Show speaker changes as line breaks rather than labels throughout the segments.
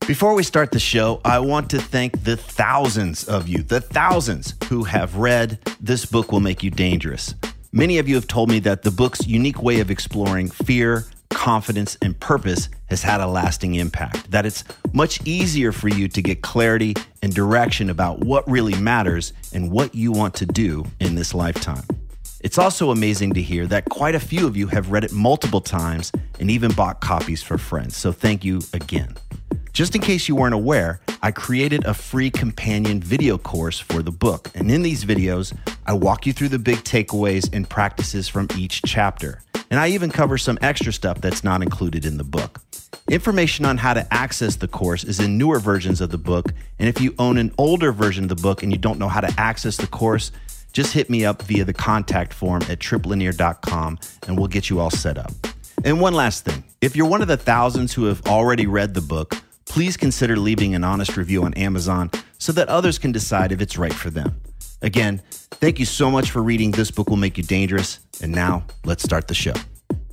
Before we start the show, I want to thank the thousands of you, who have read This Book Will Make You Dangerous. Many of you have told me that the book's unique way of exploring fear, confidence, and purpose has had a lasting impact, that it's much easier for you to get clarity and direction about what really matters and what you want to do in this lifetime. It's also amazing to hear that quite a few of you have read it multiple times and even bought copies for friends, so thank you again. Just in case you weren't aware, I created a free companion video course for the book. And in these videos, I walk you through the big takeaways and practices from each chapter. And I even cover some extra stuff that's not included in the book. Information on how to access the course is in newer versions of the book. And if you own an older version of the book and you don't know how to access the course, just hit me up via the contact form at triplinear.com and we'll get you all set up. And one last thing, if you're one of the thousands who have already read the book, please consider leaving an honest review on Amazon so that others can decide if it's right for them. Again, thank you so much for reading This Book Will Make You Dangerous. And now, let's start the show.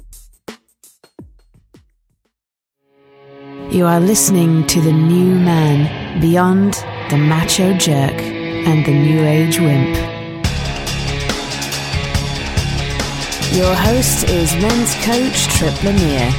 You are listening to The New Man, beyond the macho jerk and the new age wimp. Your host is men's coach Trip Lanier.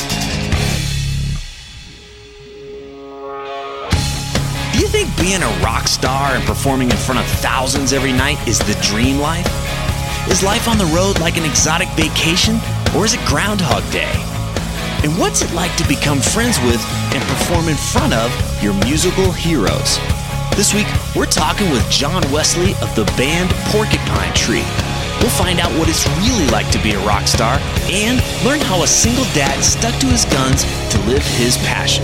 Do you think being a rock star and performing in front of thousands every night is the dream life? Is life on the road like an exotic vacation, or is it Groundhog Day? And what's it like to become friends with and perform in front of your musical heroes? This week, we're talking with John Wesley of the band Porcupine Tree. We'll find out what it's really like to be a rock star and learn how a single dad stuck to his guns to live his passion.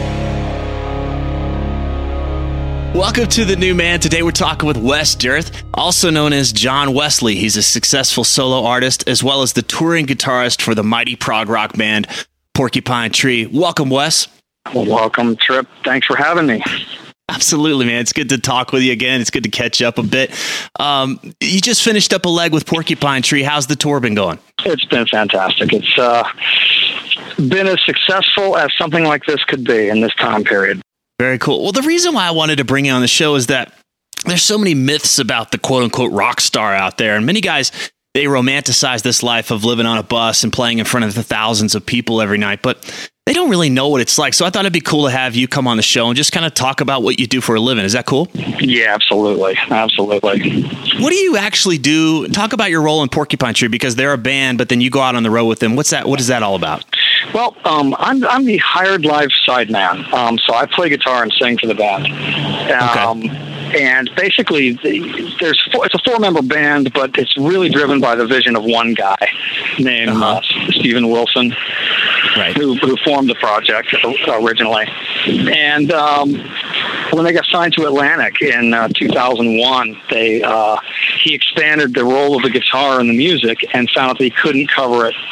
Welcome to The New Man. Today we're talking with Wes Durth, also known as John Wesley. He's a successful solo artist as well as the touring guitarist for the mighty prog rock band Porcupine Tree. Welcome, Wes.
Well, welcome, Trip. Thanks for having me.
Absolutely, man. It's good to talk with you again. It's good to catch up a bit. You just finished up a leg with Porcupine Tree. How's the tour been going?
It's been fantastic. It's been as successful as something like this could be in this time period.
Very cool. Well, the reason why I wanted to bring you on the show is that there's so many myths about the quote unquote rock star out there. And many guys, they romanticize this life of living on a bus and playing in front of the thousands of people every night, but they don't really know what it's like. So I thought it'd be cool to have you come on the show and just kind of talk about what you do for a living. Is that cool?
Yeah, absolutely. Absolutely.
What do you actually do? Talk about your role in Porcupine Tree, because they're a band, but then you go out on the road with them. What is that all about?
Well, I'm the hired live sideman. So I play guitar and sing for the band.
Okay.
And basically, it's a four-member band, but it's really driven by the vision of one guy named Steven Wilson,
right,
who formed the project originally. And when they got signed to Atlantic in 2001, he expanded the role of the guitar in the music and found that he couldn't cover it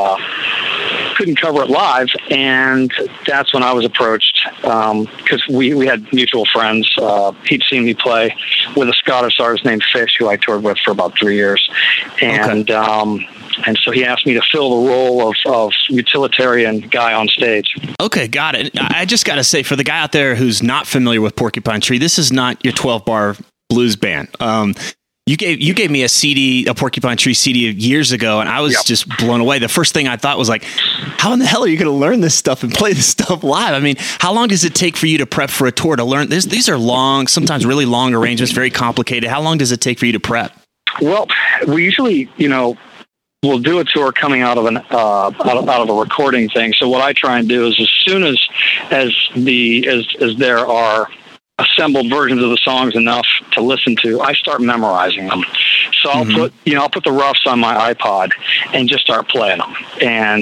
live, and that's when I was approached, because we had mutual friends. He'd seen me play with a Scottish artist named Fish, who I toured with for about 3 years, and so he asked me to fill the role of utilitarian guy on stage. Okay, got it.
I just got to say, for the guy out there who's not familiar with Porcupine Tree, this is not your 12-bar blues band. You gave me a Porcupine Tree CD years ago, and I was just blown away. The first thing I thought was like, how in the hell are you going to learn this stuff and play this stuff live? I mean, how long does it take for you to prep for a tour to learn? These are long, sometimes really long arrangements, very complicated. How long does it take for you to prep?
Well, we usually, we'll do a tour coming out of a recording thing. So what I try and do is, as soon as there are assembled versions of the songs enough to listen to, I start memorizing them. So I'll put the roughs on my iPod and just start playing them. And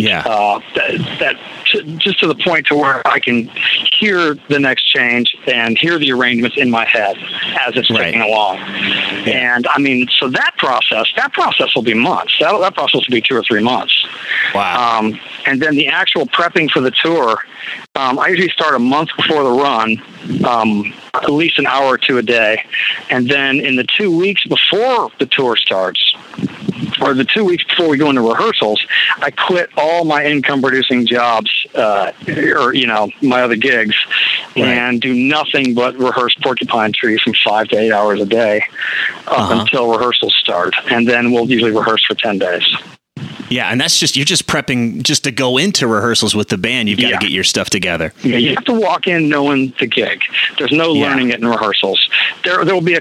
just to the point to where I can hear the next change and hear the arrangements in my head as it's ticking along. Yeah. And I mean, so that process will be months. That process will be 2 or 3 months.
Wow.
And then the actual prepping for the tour, I usually start a month before the run, at least an hour or two a day. And then in the 2 weeks before the tour starts, or the 2 weeks before we go into rehearsals, I quit all my income producing jobs, or, my other gigs, and do nothing but rehearse Porcupine Tree from 5 to 8 hours a day up until rehearsals start. And then we'll usually rehearse for 10 days.
Yeah, and that's you're just prepping just to go into rehersals with the band. You've got to get your stuff together.
Yeah, you have to walk in knowing the gig. There's no learning it in rehearsals. There will be a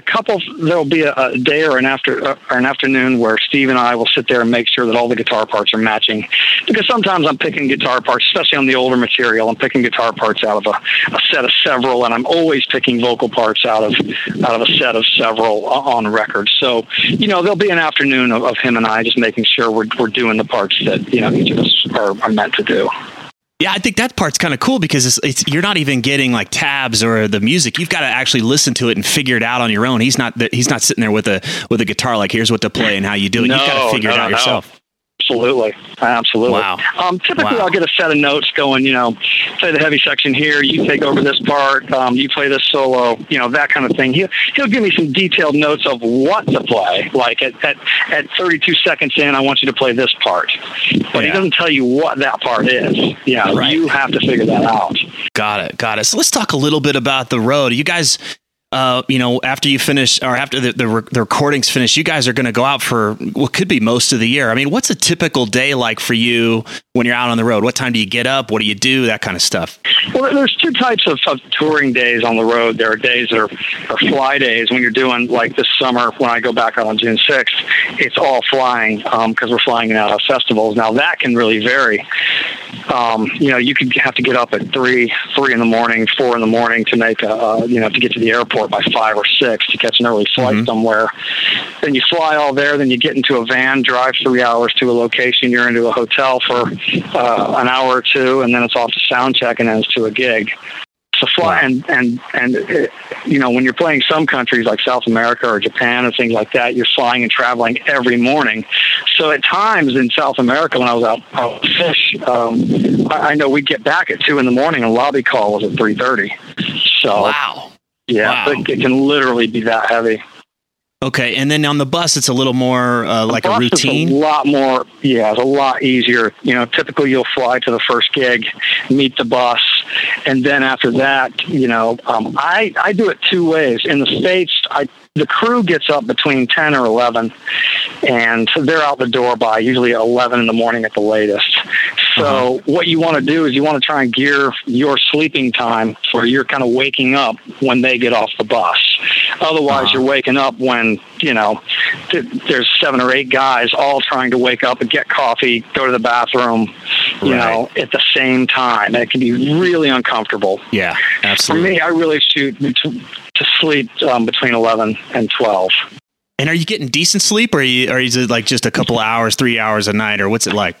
day or an afternoon where Steve and I will sit there and make sure that all the guitar parts are matching. Because sometimes I'm picking guitar parts, especially on the older material. I'm picking guitar parts out of a set of several, and I'm always picking vocal parts out of a set of several on record. So, there'll be an afternoon of him and I just making sure we're doing the parts that each of us are meant to do.
Yeah, I think that part's kind of cool because it's you're not even getting like tabs or the music. You've got to actually listen to it and figure it out on your own. He's not sitting there with a guitar like, here's what to play and how you do it. You've got to figure it out yourself.
Absolutely.
Wow.
Typically, I'll get a set of notes going, play the heavy section here, you take over this part, you play this solo, that kind of thing. He'll give me some detailed notes of what to play. Like at 32 seconds in, I want you to play this part. But he doesn't tell you what that part is. You have to figure that out.
Got it. So let's talk a little bit about the road. You guys... after you finish or after the recordings finish, you guys are going to go out for what could be most of the year. I mean, what's a typical day like for you when you're out on the road? What time do you get up? What do you do? That kind of stuff.
Well, there's two types of touring days on the road. There are days that are fly days when you're doing like this summer when I go back out on June 6th. It's all flying because we're flying out of festivals. Now that can really vary. You could have to get up at 3 in the morning, 4 in the morning to make to get to the airport by 5 or 6 to catch an early flight somewhere. Then you fly all there. Then you get into a van, drive 3 hours to a location. You're into a hotel for an hour or two, and then it's off to sound check, and then it's to a gig. So fly and when you're playing some countries like South America or Japan or things like that, you're flying and traveling every morning. So at times in South America, when I was out fish, I know we'd get back at 2 in the morning and lobby call was at 3:30. So it can literally be that heavy.
Okay, and then on the bus, it's a little more like a routine?
It's a lot more, it's a lot easier. Typically you'll fly to the first gig, meet the bus, and then after that, I do it 2 ways. In the States, the crew gets up between 10 or 11, and they're out the door by usually 11 in the morning at the latest. So what you want to do is you want to try and gear your sleeping time where you're kind of waking up when they get off the bus. Otherwise, you're waking up when, there's 7 or 8 guys all trying to wake up and get coffee, go to the bathroom, at the same time. And it can be really uncomfortable.
Yeah, absolutely.
For me, I really shoot to sleep between 11 and 12.
And are you getting decent sleep, or is it like just a couple hours, 3 hours a night, or what's it like?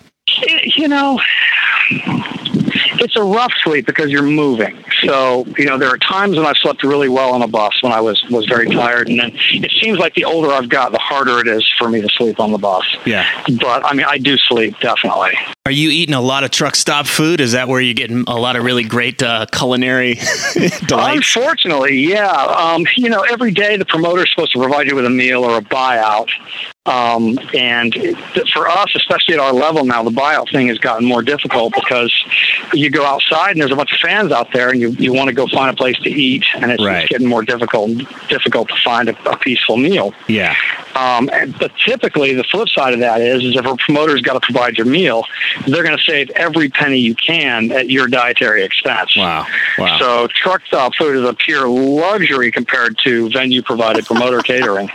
It's a rough sleep because you're moving. So, there are times when I've slept really well on a bus when I was very tired. And then it seems like the older I've got, the harder it is for me to sleep on the bus. Yeah. But, I do sleep, definitely.
Are you eating a lot of truck stop food? Is that where you're getting a lot of really great culinary delights?
Unfortunately, yeah. Every day the promoter's supposed to provide you with a meal or a buyout. And for us, especially at our level now, the buyout thing has gotten more difficult because you go outside and there's a bunch of fans out there and you want to go find a place to eat, and it's getting more difficult to find a peaceful meal.
Yeah.
But typically the flip side of that is if a promoter's got to provide your meal, they're going to save every penny you can at your dietary expense.
Wow.
So truck stop food is a pure luxury compared to venue provided promoter catering.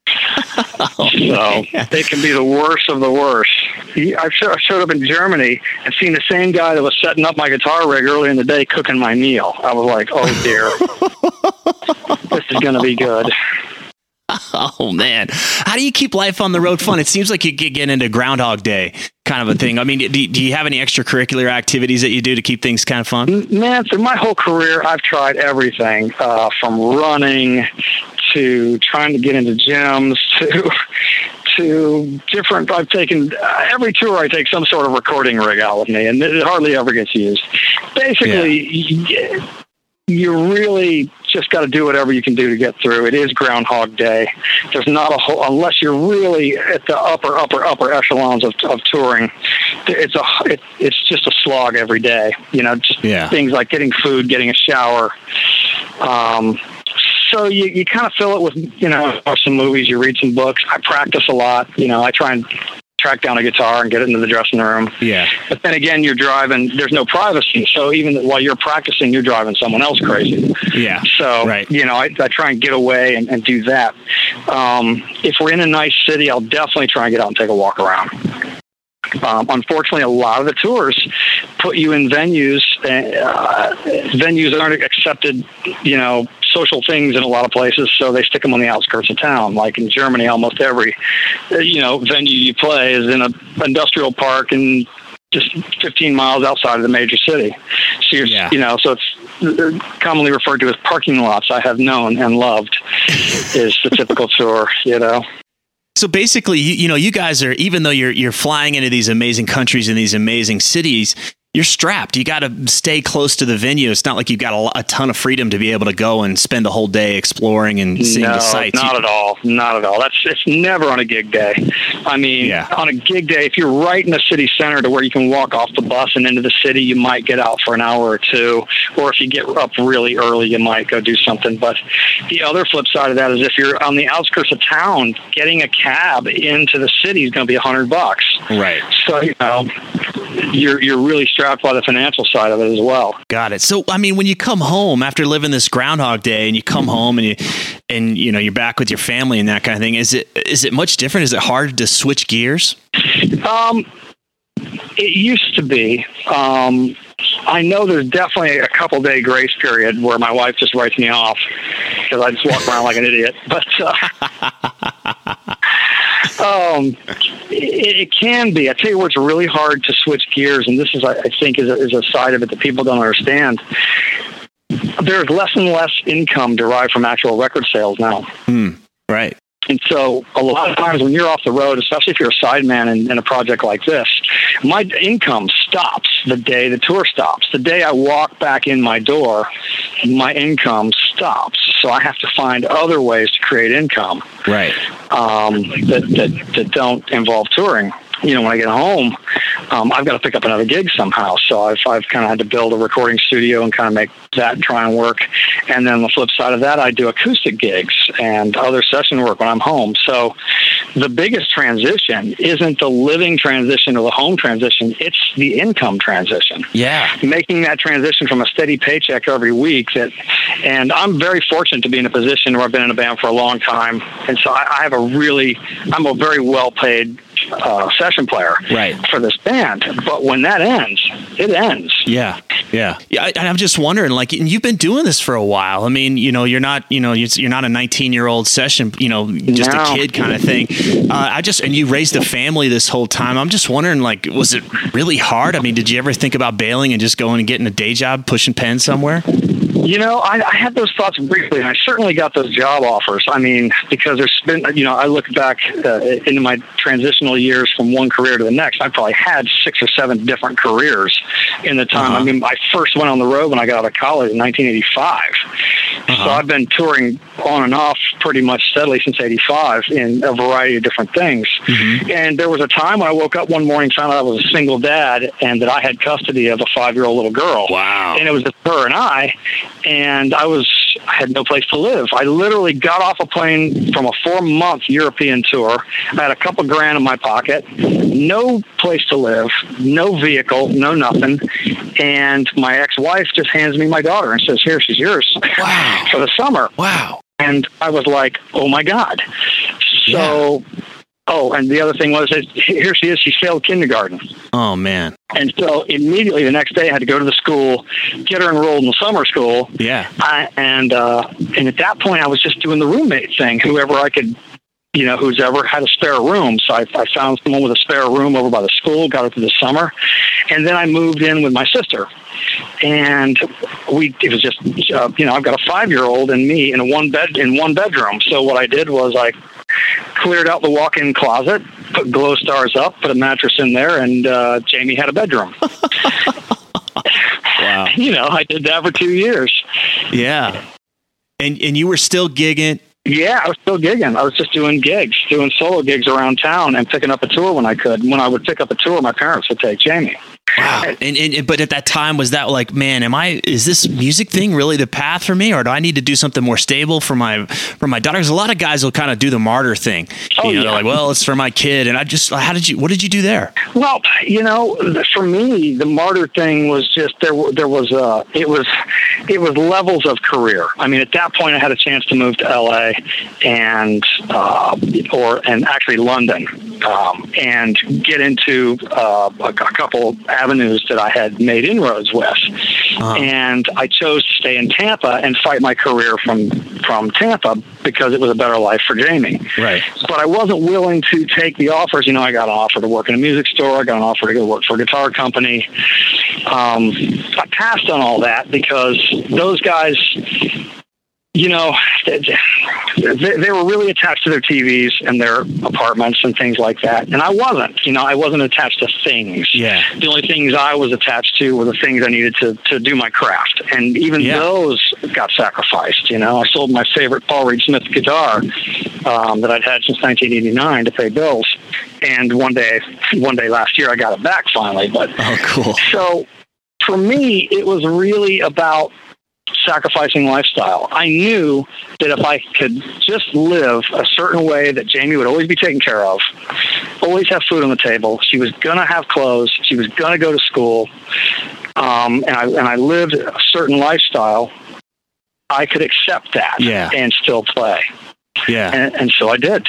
So they can be the worst of the worst. I showed up in Germany and seen the same guy that was setting up my guitar rig earlier in the day cooking my meal. I was like, oh dear, this is going to be good.
Oh man, how do you keep life on the road fun? It seems like you get into Groundhog Day kind of a thing. I mean, do you have any extracurricular activities that you do to keep things kind of fun?
Man, through my whole career, I've tried everything from running to trying to get into gyms to different. I've taken every tour. I take some sort of recording rig out with me, and it hardly ever gets used. Basically, you really just got to do whatever you can do to get through. It is Groundhog Day. There's not a whole, unless you're really at the upper echelons of touring. It's just a slog every day. Just things like getting food, getting a shower. So you kind of fill it with, watch some movies, you read some books. I practice a lot. I try and track down a guitar and get it into the dressing room.
Yeah.
But then again, you're driving, there's no privacy. So even while you're practicing, you're driving someone else crazy.
Yeah.
So,
right.
I try and get away and do that. If we're in a nice city, I'll definitely try and get out and take a walk around. Unfortunately, a lot of the tours put you in venues. Venues aren't accepted, social things in a lot of places, so they stick them on the outskirts of town. Like in Germany, almost every, venue you play is in an industrial park and just 15 miles outside of the major city. So so it's commonly referred to as parking lots. I have known and loved is the typical tour,
So basically, you guys are, even though you're flying into these amazing countries and these amazing cities, you're strapped. You got to stay close to the venue. It's not like you've got a ton of freedom to be able to go and spend the whole day exploring and seeing the sights.
Not at all. Not at all. It's never on a gig day. I mean, on a gig day, if you're right in the city center to where you can walk off the bus and into the city, you might get out for an hour or two. Or if you get up really early, you might go do something. But the other flip side of that is if you're on the outskirts of town, getting a cab into the city is going to be $100.
Right.
So, you're really strapped by the financial side of it as well.
Got it. So, I mean, when you come home after living this Groundhog Day and you come home and you're back with your family and that kind of thing, is it much different? Is it hard to switch gears?
It used to be. I know there's definitely a couple day grace period where my wife just writes me off because I just walk around like an idiot. But it can be. I tell you what's really hard to switch gears, and this is, I think, is a side of it that people don't understand. There's less and less income derived from actual record sales now.
Right.
And so a lot of times when you're off the road, especially if you're a sideman in a project like this, my income stops the day the tour stops. The day I walk back in my door, my income stops. So I have to find other ways to create income.
Right.
That don't involve touring. When I get home, I've got to pick up another gig somehow. So I've kind of had to build a recording studio and kind of make that try and work. And then the flip side of that, I do acoustic gigs and other session work when I'm home. So the biggest transition isn't the living transition or the home transition. It's the income transition. Yeah. Making that transition from a steady paycheck every week. And I'm very fortunate to be in a position where I've been in a band for a long time. And so I'm a very well-paid session player for this band. But when that ends, it ends.
Yeah. And I'm just wondering, and you've been doing this for a while. I mean, you're not a 19-year-old session, just a kid kind of thing. And you raised a family this whole time. I'm just wondering, was it really hard? I mean, did you ever think about bailing and just going and getting a day job, pushing pens somewhere?
I had those thoughts briefly, and I certainly got those job offers. I mean, because there's been, I look back into my transitional years from one career to the next. I probably had 6 or 7 different careers in the time. I mean, I first went on the road when I got out of college in 1985. So I've been touring on and off pretty much steadily since 85 in a variety of different things. And there was a time when I woke up one morning, found out I was a single dad, and that I had custody of a 5-year-old little girl.
Wow.
And it was just her and I had no place to live. I literally got off a plane from a 4-month European tour. I had a couple grand in my pocket, no place to live, no vehicle, no nothing. And my ex-wife just hands me my daughter and says, "Here, she's yours."
Wow.
For the summer.
Wow.
And I was like, oh my God. So, and the other thing was that here she is, she failed kindergarten.
Oh man.
And so immediately the next day I had to go to the school, get her enrolled in the summer school.
Yeah.
And at that point I was just doing the roommate thing, whoever I could, who's ever had a spare room. So I found someone with a spare room over by the school, got her through the summer. And then I moved in with my sister. And it was just, I've got a 5-year-old and me in one bedroom. So what I did was I cleared out the walk-in closet, put glow stars up, put a mattress in there, and Jamie had a bedroom.
Wow.
I did that for 2 years.
Yeah. And you were still gigging?
Yeah, I was still gigging. I was just doing gigs, doing solo gigs around town and picking up a tour when I could. When I would pick up a tour, my parents would take Jamie.
Wow. But at that time, was that like, man, is this music thing really the path for me, or do I need to do something more stable for my daughter? Because a lot of guys will kind of do the martyr thing. They're like, well, it's for my kid. And what did you do there?
Well, for me, the martyr thing was just, it was levels of career. I mean, at that point I had a chance to move to LA and actually London, and get into a couple avenues that I had made inroads with. And I chose to stay in Tampa and fight my career from Tampa because it was a better life for Jamie.
Right.
But I wasn't willing to take the offers. I got an offer to work in a music store. I got an offer to go work for a guitar company. I passed on all that because those guys, they were really attached to their TVs and their apartments and things like that. And I wasn't. I wasn't attached to things.
Yeah.
The only things I was attached to were the things I needed to do my craft. And even those got sacrificed. I sold my favorite Paul Reed Smith guitar that I'd had since 1989 to pay bills. And one day last year, I got it back finally. But
oh, cool.
So for me, it was really about sacrificing lifestyle. I knew that if I could just live a certain way, that Jamie would always be taken care of, always have food on the table. She was going to have clothes. She was going to go to school. And I lived a certain lifestyle. I could accept that and still play.
Yeah.
And so I did,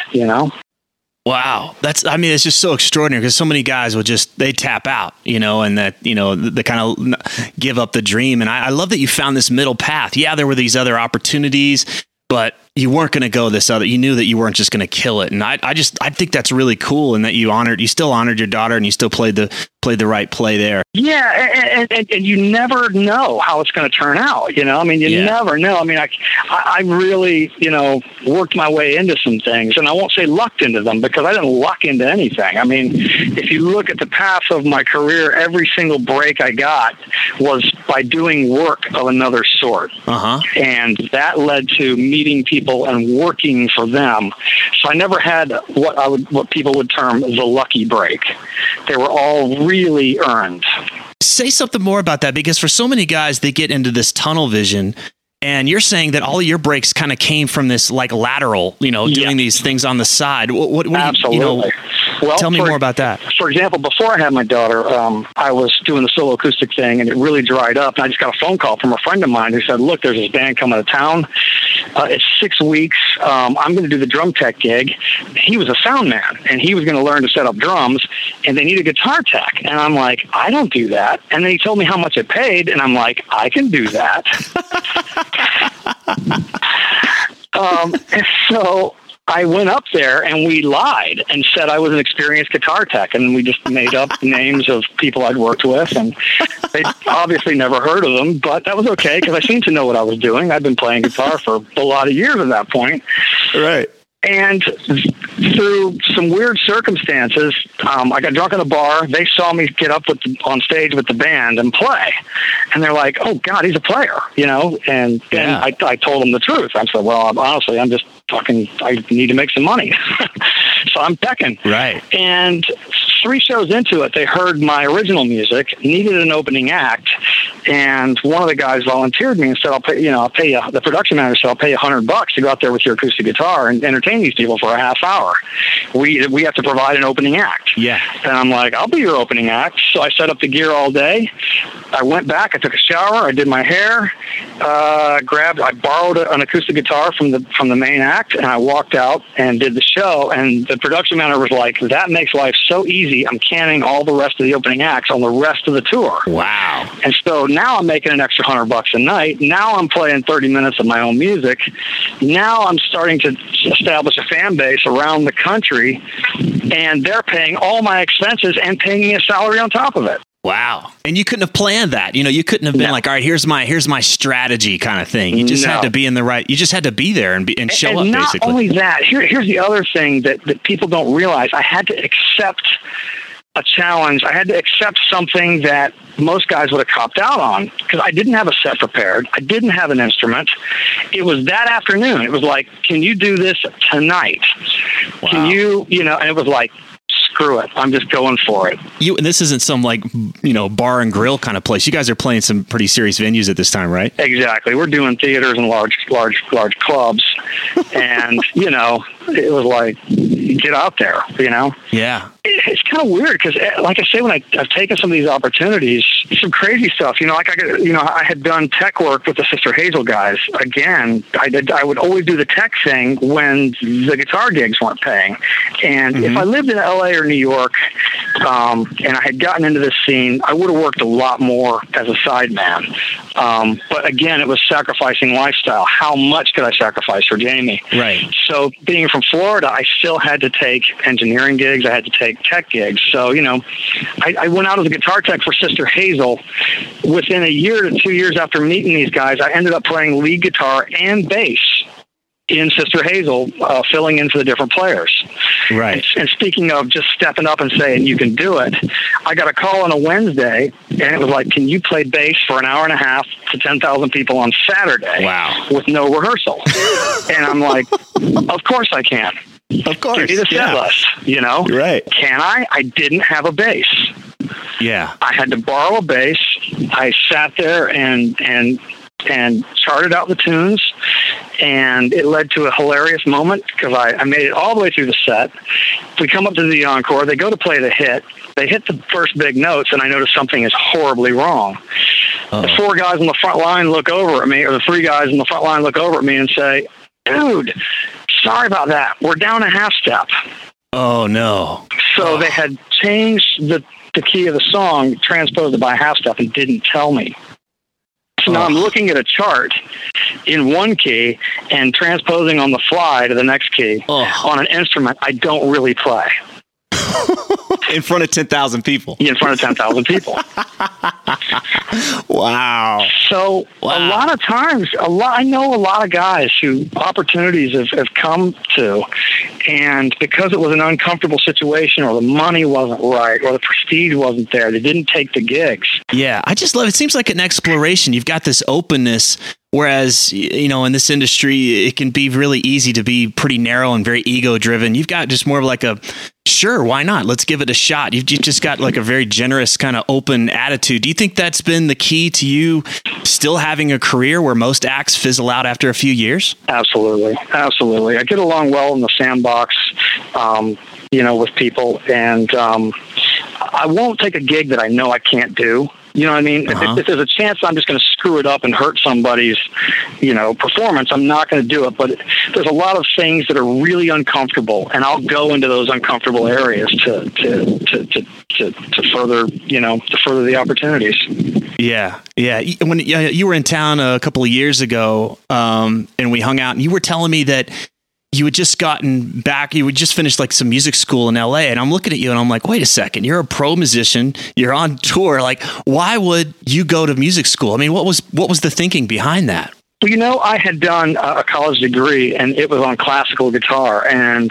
Wow. It's just so extraordinary because so many guys they tap out, and that, they kind of give up the dream. And I love that you found this middle path. Yeah, there were these other opportunities, but you weren't going to go this other. You knew that you weren't just going to kill it. And I think that's really cool. And that you still honored your daughter and you still played the right play there.
Yeah. And you never know how it's going to turn out. You never know. I really, worked my way into some things, and I won't say lucked into them because I didn't luck into anything. If you look at the path of my career, every single break I got was by doing work of another sort. And that led to meeting people and working for them. So I never had what people would term the lucky break. They were all really earned.
Say something more about that, because for so many guys, they get into this tunnel vision. And you're saying that all of your breaks kind of came from this like lateral, doing these things on the side. What
Absolutely. Well,
tell me more about that.
For example, before I had my daughter, I was doing the solo acoustic thing, and it really dried up. And I just got a phone call from a friend of mine who said, look, there's this band coming to town. It's 6 weeks. I'm going to do the drum tech gig. He was a sound man, and he was going to learn to set up drums, and they need a guitar tech. And I'm like, I don't do that. And then he told me how much it paid, and I'm like, I can do that. And so I went up there and we lied and said I was an experienced guitar tech, and we just made up names of people I'd worked with, and they obviously never heard of them, but that was okay because I seemed to know what I was doing. I'd been playing guitar for a lot of years at that point.
Right.
And through some weird circumstances, I got drunk at a bar. They saw me get up on stage with the band and play. And they're like, oh, God, he's a player, And I told them the truth. I said, well, honestly, I'm just talking. I need to make some money. So I'm teching.
Right.
And 3 shows into it, they heard my original music, needed an opening act, and one of the guys volunteered me and said, I'll pay you. The production manager said, I'll pay you $100 to go out there with your acoustic guitar and entertain these people for a half hour. We have to provide an opening act.
Yeah.
And I'm like, I'll be your opening act. So I set up the gear all day. I went back, I took a shower, I did my hair, I borrowed an acoustic guitar from the main act, and I walked out and did the show. And the production manager was like, that makes life so easy. I'm canning all the rest of the opening acts on the rest of the tour.
Wow.
And so now I'm making an extra $100 a night. Now I'm playing 30 minutes of my own music. Now I'm starting to establish a fan base around the country, and they're paying all my expenses and paying me a salary on top of it.
Wow. And you couldn't have planned that. You couldn't have been like, all right, here's my strategy kind of thing. You just had to be you just had to be there and show up, basically.
Not only that, here's the other thing that people don't realize. I had to accept a challenge. I had to accept something that most guys would have copped out on because I didn't have a set prepared. I didn't have an instrument. It was that afternoon. It was like, can you do this tonight?
Wow.
Can you, and it was like, screw it. I'm just going for it.
And this isn't some bar and grill kind of place. You guys are playing some pretty serious venues at this time, right?
Exactly. We're doing theaters and large clubs. And, it was like, get out there,
Yeah.
It's kind of weird because, like I say, when I've taken some of these opportunities, some crazy stuff. I had done tech work with the Sister Hazel guys. Again, I would always do the tech thing when the guitar gigs weren't paying. And if I lived in LA or New York, and I had gotten into this scene, I would have worked a lot more as a sideman. But again, it was sacrificing lifestyle. How much could I sacrifice for Jamie?
Right.
So being from Florida, I still had to take engineering gigs. I had to take tech gigs. So, I went out as a guitar tech for Sister Hazel. Within a year to 2 years after meeting these guys, I ended up playing lead guitar and bass in Sister Hazel, filling in for the different players.
Right.
And speaking of just stepping up and saying you can do it, I got a call on a Wednesday, and it was like, can you play bass for an hour and a half to 10,000 people on Saturday?
Wow.
With no rehearsal? And I'm like, of course I can.
Of course.
Give me the set list,
Right.
Can I? I didn't have a bass.
Yeah.
I had to borrow a bass. I sat there and charted out the tunes, and it led to a hilarious moment because I made it all the way through the set. We come up to the encore. They go to play the hit. They hit the first big notes, and I notice something is horribly wrong. The four guys on the front line look over at me, or the three guys on the front line look over at me and say, dude, sorry about that. We're down a half step.
Oh, no.
So they had changed the key of the song, transposed it by a half step, and didn't tell me. So now I'm looking at a chart in one key and transposing on the fly to the next key on an instrument I don't really play.
In front of 10,000 people.
In front of 10,000 people.
Wow.
So a lot of times, I know a lot of guys who opportunities have come to, and because it was an uncomfortable situation, or the money wasn't right, or the prestige wasn't there, they didn't take the gigs.
Yeah, I just love it. It seems like an exploration. You've got this openness, whereas, in this industry, it can be really easy to be pretty narrow and very ego driven. You've got just more of like a, sure, why not? Let's give it a shot. You've just got like a very generous kind of open attitude. Do you think that's been the key to you still having a career where most acts fizzle out after a few years?
Absolutely. Absolutely. I get along well in the sandbox, with people, and I won't take a gig that I know I can't do. You know what I mean? If there's a chance I'm just going to screw it up and hurt somebody's, performance, I'm not going to do it. But there's a lot of things that are really uncomfortable, and I'll go into those uncomfortable areas to further, to further the opportunities.
Yeah. Yeah. When you were in town a couple of years ago, and we hung out, and you were telling me that you had just gotten back, you had just finished like some music school in LA, and I'm looking at you and I'm like, wait a second, you're a pro musician, you're on tour. Like, why would you go to music school? I mean, what was the thinking behind that?
Well, I had done a college degree, and it was on classical guitar, and,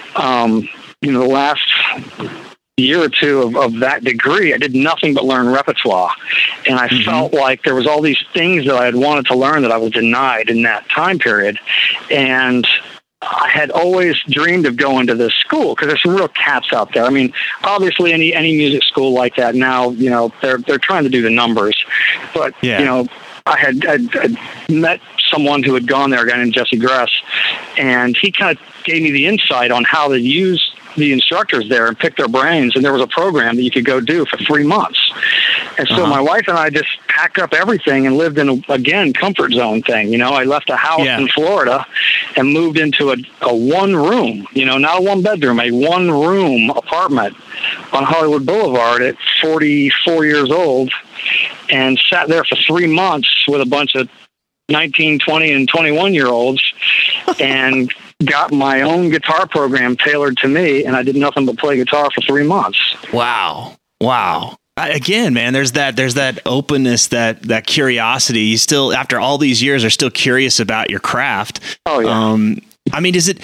the last year or two of that degree, I did nothing but learn repertoire. And I felt like there was all these things that I had wanted to learn that I was denied in that time period. And I had always dreamed of going to this school because there's some real cats out there. I mean, obviously any music school like that now, they're trying to do the numbers, but I had met someone who had gone there, a guy named Jesse Gress, and he kind of gave me the insight on how to use the instructors there and pick their brains. And there was a program that you could go do for 3 months. And so my wife and I just packed up everything and lived in a comfort zone thing. I left a house in Florida and moved into a one room, not a one bedroom, a 1 room apartment on Hollywood Boulevard at 44 years old, and sat there for 3 months with a bunch of 19, 20, and 21-year-olds and got my own guitar program tailored to me, and I did nothing but play guitar for 3 months.
Wow. Again, man, there's that openness, that curiosity. You still, after all these years, are still curious about your craft.
Oh, yeah.
I mean,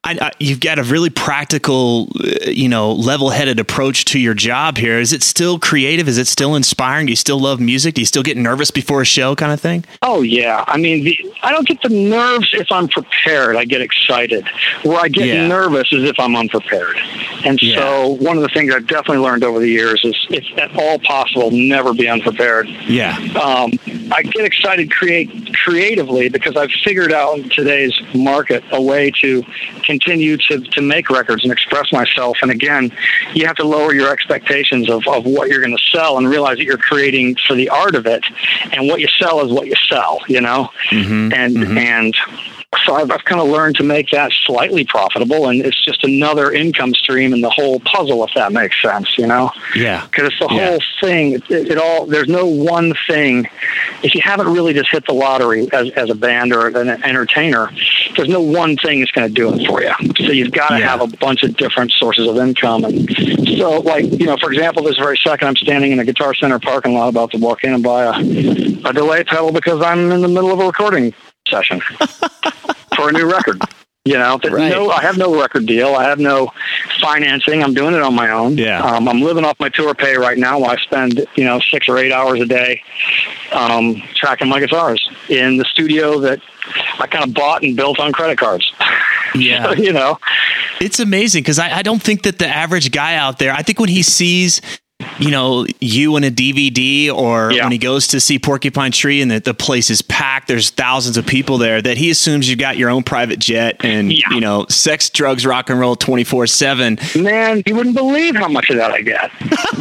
you've got a really practical, level-headed approach to your job here. Is it still creative? Is it still inspiring? Do you still love music? Do you still get nervous before a show kind of thing?
Oh, yeah. I mean, I don't get the nerves if I'm prepared. I get excited. Where I get nervous is if I'm unprepared. And so one of the things I've definitely learned over the years is, if at all possible, never be unprepared.
Yeah.
I get excited creatively because I've figured out in today's market a way to continue to make records and express myself. And again, you have to lower your expectations of what you're going to sell and realize that you're creating for the art of it. And what you sell is what you sell, And so I've kind of learned to make that slightly profitable, and it's just another income stream in the whole puzzle, if that makes sense, Yeah. Because it's the whole thing. There's no one thing. If you haven't really just hit the lottery as a band or an entertainer, there's no one thing that's going to do it for you. So you've got to have a bunch of different sources of income. And so, for example, this very second, I'm standing in a Guitar Center parking lot about to walk in and buy a delay pedal because I'm in the middle of a recording session for a new record. I have no record deal. I have no financing. I'm doing it on my own.
Yeah.
I'm living off my tour pay right now while I spend, 6 or 8 hours a day tracking my guitars in the studio that I kind of bought and built on credit cards.
Yeah.
So,
it's amazing because I don't think that the average guy out there, I think when he sees you in a DVD or when he goes to see Porcupine Tree and the place is packed, there's thousands of people there, that he assumes you've got your own private jet and, sex, drugs, rock and roll 24/7. Man,
you wouldn't believe how much of that I get.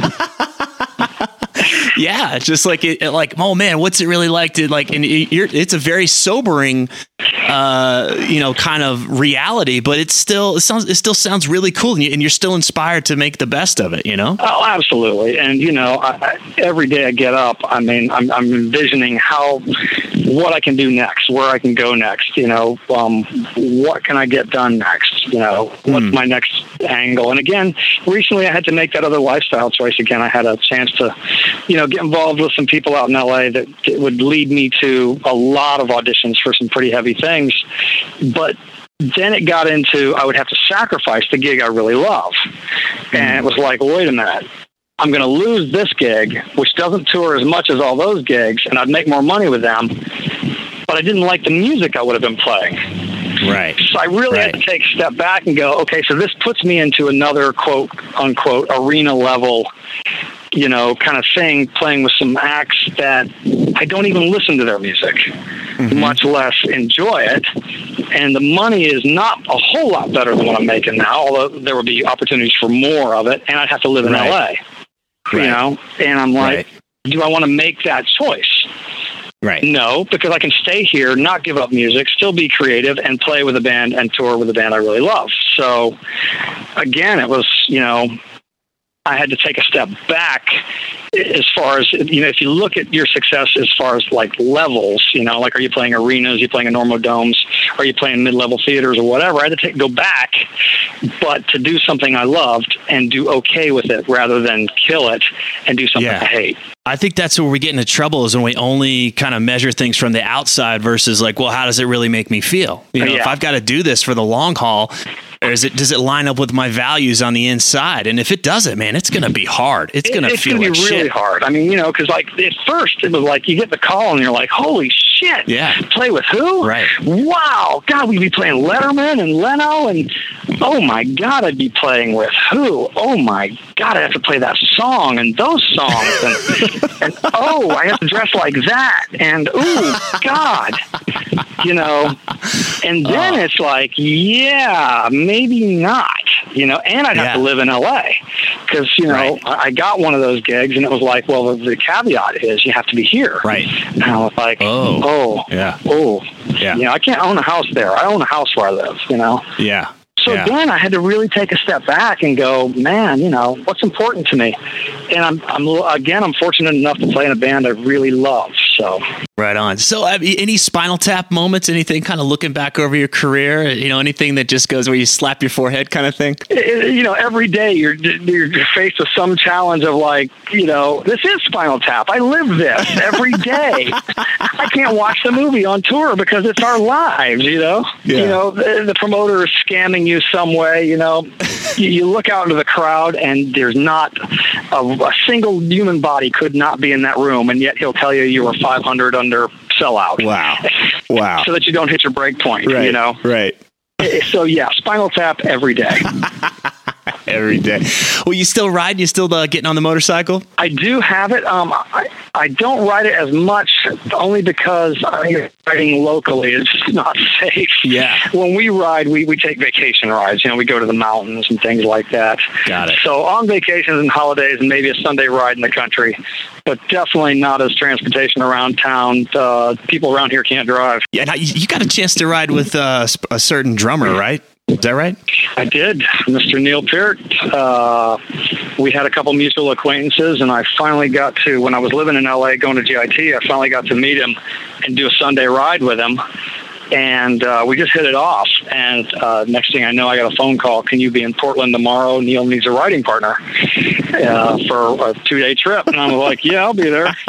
Yeah. It's just oh man, what's it really like to it's a very sobering, kind of reality, but it still sounds really cool, and you're still inspired to make the best of it,
Oh, absolutely. And, every day I get up, I'm envisioning what I can do next, where I can go next, what can I get done next, what's my next angle. And again, recently I had to make that other lifestyle choice again. I had a chance to, get involved with some people out in LA that would lead me to a lot of auditions for some pretty heavy things. But then it got into, I would have to sacrifice the gig I really love. And it was like, wait a minute, I'm going to lose this gig, which doesn't tour as much as all those gigs, and I'd make more money with them, but I didn't like the music I would have been playing.
Right.
So I really had to take a step back and go, okay, so this puts me into another quote unquote arena level, kind of thing, playing with some acts that I don't even listen to their music, much less enjoy it. And the money is not a whole lot better than what I'm making now, although there would be opportunities for more of it, and I'd have to live in LA, and I'm like, do I want to make that choice?
Right.
No, because I can stay here, not give up music, still be creative, and play with a band and tour with a band I really love. So, again, it was, I had to take a step back as far as, if you look at your success as far as levels, are you playing arenas, are you playing enormo domes, are you playing mid-level theaters or whatever, I had to go back, but to do something I loved and do okay with it rather than kill it and do something I hate.
I think that's where we get into trouble, is when we only kind of measure things from the outside versus how does it really make me feel? If I've got to do this for the long haul, or does it line up with my values on the inside? And if it doesn't, man, it's going to be hard. It's going to feel like shit. It's going to be really
hard. I mean, because at first it was you get the call and you're like, holy shit.
Yeah.
Play with who?
Right.
Wow. God, we'd be playing Letterman and Leno, and oh my God, I'd be playing with who? Oh my God, I have to play that song and those songs. And oh, I have to dress like that. And oh God, and then it's maybe not, and I'd have to live in LA because, I got one of those gigs and it was the caveat is you have to be here.
Right.
And I was like, I can't own a house there. I own a house where I live,
Yeah.
So again, I had to really take a step back and go, man, what's important to me? And I'm fortunate enough to play in a band I really love. So
right on. So any Spinal Tap moments, anything kind of looking back over your career, anything that just goes where you slap your forehead kind of thing?
Every day you're faced with some challenge of this is Spinal Tap. I live this every day. I can't watch the movie on tour because it's our lives, Yeah. The promoter is scamming you some way, You look out into the crowd and there's not a single human body could not be in that room, and yet he'll tell you were 500 under sellout.
Wow.
So that you don't hit your break point,
Right. Right.
So yeah, Spinal Tap every day.
Every day.
Well, you still ride? You still getting on the motorcycle?
I do have it. I don't ride it as much, only because riding locally is not safe.
Yeah.
When we ride, we take vacation rides. We go to the mountains and things like that.
Got it.
So on vacations and holidays, and maybe a Sunday ride in the country, but definitely not as transportation around town. People around here can't drive.
Yeah. Now, you got a chance to ride with a certain drummer, right? Is that right?
I did, Mr. Neil Peart. We had a couple mutual acquaintances, and I finally got to, when I was living in LA going to GIT, I finally got to meet him and do a Sunday ride with him. And we just hit it off. And next thing I know, I got a phone call. Can you be in Portland tomorrow? Neil needs a riding partner for a 2-day trip. And I'm like, yeah, I'll be there,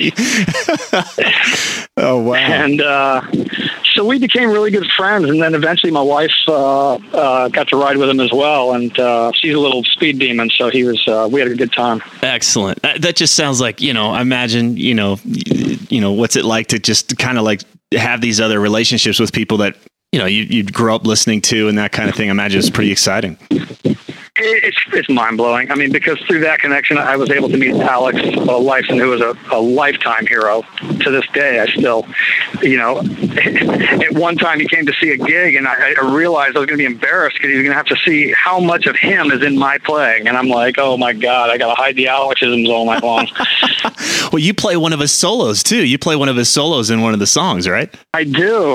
Oh, wow.
And so we became really good friends. And then eventually my wife got to ride with him as well. And she's a little speed demon. So we had a good time.
Excellent. That just sounds like, I imagine, what's it like to just kind of have these other relationships with people that, you grew up listening to and that kind of thing. I imagine it's pretty exciting.
It's mind-blowing. I mean, because through that connection, I was able to meet Alex Lifeson, who was a lifetime hero. To this day, I still, at one time he came to see a gig, and I realized I was going to be embarrassed because he was going to have to see how much of him is in my playing. And I'm like, oh my God, I got to hide the Alexisms all night long.
Well, you play one of his solos too. You play one of his solos in one of the songs, right?
I do.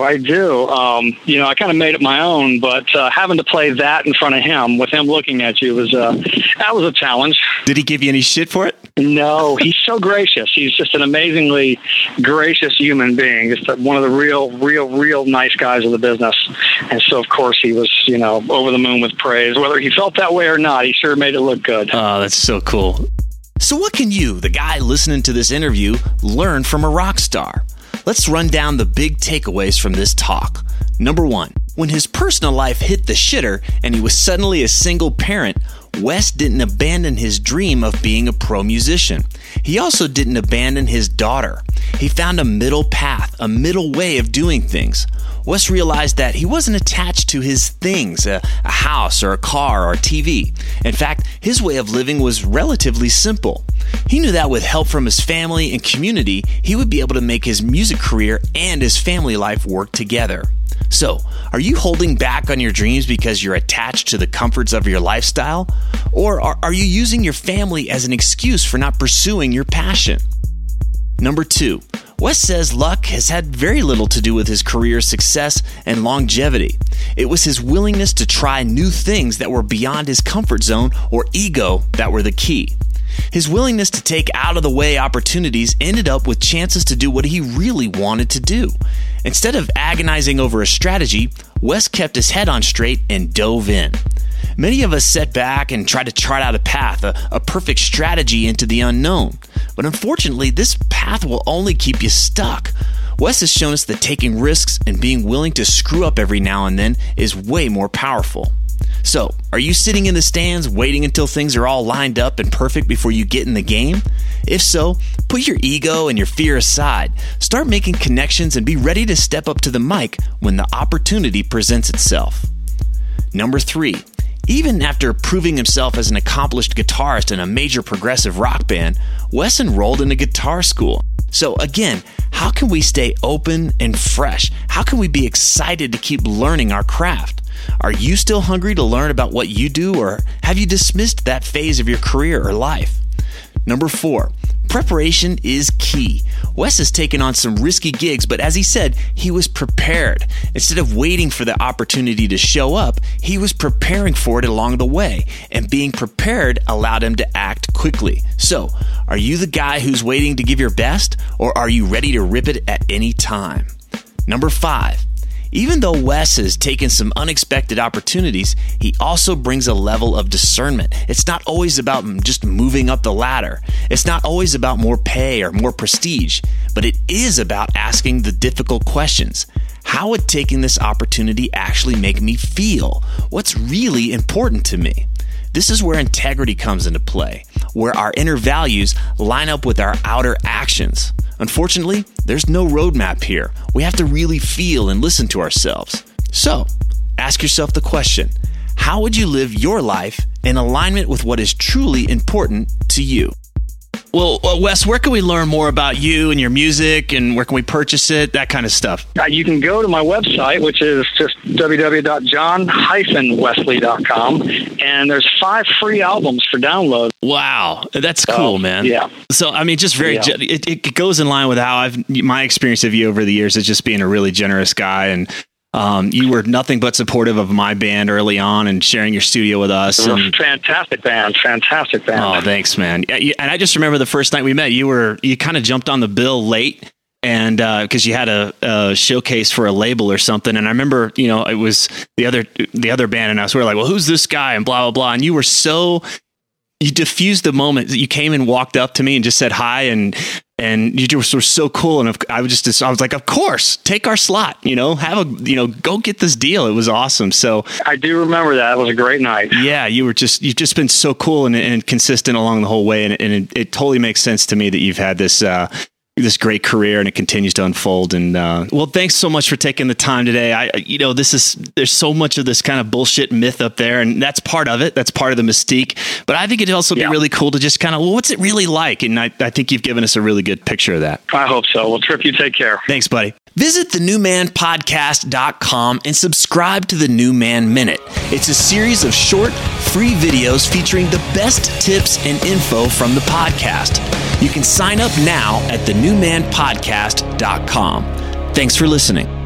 I kind of made it my own, but having to play that in front of him, with him looking at you, that was a challenge.
Did he give you any shit for it?
No, he's so gracious. He's just an amazingly gracious human being. Just one of the real nice guys of the business. And so, of course, he was, over the moon with praise. Whether he felt that way or not, he sure made it look good.
Oh, that's so cool. So what can you, the guy listening to this interview, learn from a rock star? Let's run down the big takeaways from this talk. Number 1, when his personal life hit the shitter and he was suddenly a single parent, Wes didn't abandon his dream of being a pro musician. He also didn't abandon his daughter. He found a middle path, a middle way of doing things. Wes realized that he wasn't attached to his things, a house or a car or a TV. In fact, his way of living was relatively simple. He knew that with help from his family and community, he would be able to make his music career and his family life work together. So, are you holding back on your dreams because you're attached to the comforts of your lifestyle? Or are you using your family as an excuse for not pursuing your passion? Number 2, Wes says luck has had very little to do with his career success and longevity. It was his willingness to try new things that were beyond his comfort zone or ego that were the key. His willingness to take out-of-the-way opportunities ended up with chances to do what he really wanted to do. Instead of agonizing over a strategy, Wes kept his head on straight and dove in. Many of us set back and try to chart out a path, a perfect strategy into the unknown. But unfortunately, this path will only keep you stuck. Wes has shown us that taking risks and being willing to screw up every now and then is way more powerful. So, are you sitting in the stands waiting until things are all lined up and perfect before you get in the game? If so, put your ego and your fear aside. Start making connections and be ready to step up to the mic when the opportunity presents itself. Number 3, even after proving himself as an accomplished guitarist in a major progressive rock band, Wes enrolled in a guitar school. So again, how can we stay open and fresh? How can we be excited to keep learning our craft? Are you still hungry to learn about what you do, or have you dismissed that phase of your career or life? Number 4, Preparation is key. Wes has taken on some risky gigs, but as he said, he was prepared. Instead of waiting for the opportunity to show up, he was preparing for it along the way, and being prepared allowed him to act quickly. So, are you the guy who's waiting to give your best, or are you ready to rip it at any time? Number 5. Even though Wes has taken some unexpected opportunities, he also brings a level of discernment. It's not always about just moving up the ladder. It's not always about more pay or more prestige, but it is about asking the difficult questions. How would taking this opportunity actually make me feel? What's really important to me? This is where integrity comes into play, where our inner values line up with our outer actions. Unfortunately, there's no roadmap here. We have to really feel and listen to ourselves. So, ask yourself the question, how would you live your life in alignment with what is truly important to you? Well, Wes, where can we learn more about you and your music, and where can we purchase it, that kind of stuff?
You can go to my website, which is just www.john-wesley.com, and there's 5 free albums for download.
Wow, that's cool, man.
Yeah.
So, I mean, just very, it goes in line with how my experience of you over the years is just being a really generous guy, and you were nothing but supportive of my band early on and sharing your studio with us.
Fantastic band.
Oh, thanks, man. And I just remember the first night we met, you kind of jumped on the bill late, and because you had a showcase for a label or something. And I remember, it was the other band and us. We were like, well, who's this guy? And blah, blah, blah. And you diffused the moment that you came and walked up to me and just said hi, and you were so cool. And I was like, of course, take our slot, go get this deal. It was awesome. So
I do remember that. It was a great night.
Yeah. You've just been so cool and consistent along the whole way. And it totally makes sense to me that you've had this great career, and it continues to unfold. And well, thanks so much for taking the time today. There's so much of this kind of bullshit myth up there, and that's part of it. That's part of the mystique. But I think it'd also be really cool to just kind of, what's it really like? And I think you've given us a really good picture of that.
I hope so. Well, Trip, you take care.
Thanks, buddy. Visit thenewmanpodcast.com and subscribe to the New Man Minute. It's a series of short, free videos featuring the best tips and info from the podcast. You can sign up now at thenewmanpodcast.com. Thanks for listening.